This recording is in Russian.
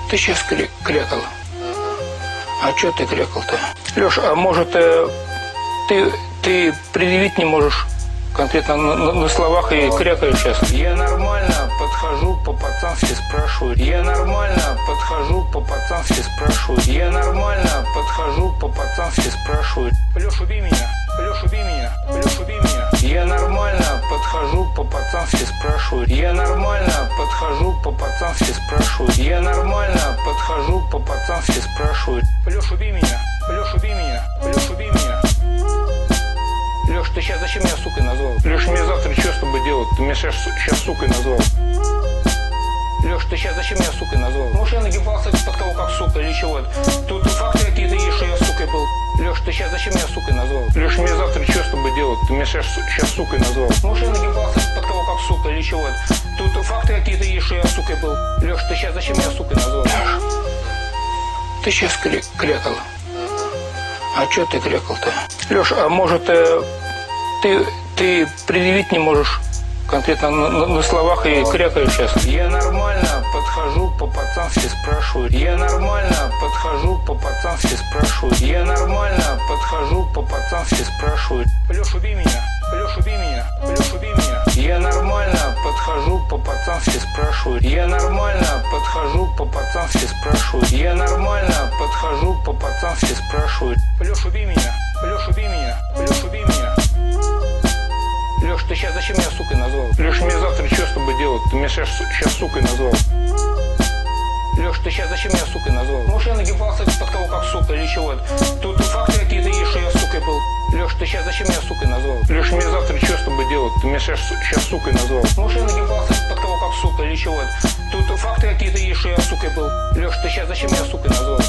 Ты сейчас крякал. А чё ты крякал-то? Лёш, а может ты предъявить не можешь конкретно на словах и крякаешь сейчас? Я нормально подхожу, по-пацански спрашиваю. Я нормально подхожу, по-пацански спрашиваю. Я нормально подхожу, по-пацански спрашиваю. Лёш, убей меня. Лёш, убей меня. Лёш, убей меня. Я нормально подхожу, по-пацански спрашиваю. Я нормально подхожу, по-пацански спрашиваю. Я нормально подхожу, по-пацански спрашиваю. Лёш, убей меня. Лёш, убей меня. Лёш, убей меня. Лёш, ты сейчас зачем меня сукой назвал? Лёш, мне завтра что с тобой делать? Ты меня сейчас сукой назвал. Лёш, ты сейчас зачем меня сукой назвал? Может, я нагибался под кого как сука или чего? Тут факты какие-то есть, что я сукой был. Лёш, ты сейчас зачем меня сукой назвал? Лёш, мне завтра что с тобой делать? Ты меня сейчас сукой назвал. Может, я нагибался под кого как сука или чего? Тут факты какие-то есть, что я сукой был. Лёш, ты сейчас зачем меня сукой назвал? Ты сейчас крякал. А чё ты крякал-то? Лёш, а может ты предъявить не можешь конкретно на словах и крякаешь сейчас? Я нормально подхожу, по-пацански спрашиваю. Я нормально подхожу, по-пацански спрашиваю. Я нормально подхожу, по-пацански спрашиваю. Лёш, убей меня. Лёш, убей меня. Лёш, убей меня. Я нормально подхожу, по-пацански спрашиваю. Я нормально подхожу, по-пацански спрашиваю. Я нормально подхожу, по-пацански спрашиваю. Лёш, убей меня. Лёш, убей меня. Лёш, убей меня. Лёш, ты сейчас зачем меня сукой назвал? Лёш, мне завтра что с тобой делать? Ты меня сейчас сукой назвал. Лёш, ты сейчас зачем меня сукой назвал? Может, я нагибался под кого как сука или чего? Тут факты какие-то есть, что я сукой был. Лёш, ты сейчас зачем меня сукой назвал? Лёш, мне завтра что с тобой делать? Ты меня сейчас сукой назвал. Может, я нагибался под кого как сука или чего? Тут факты какие-то есть, что я сукой был. Лёш, ты сейчас зачем меня сукой назвал?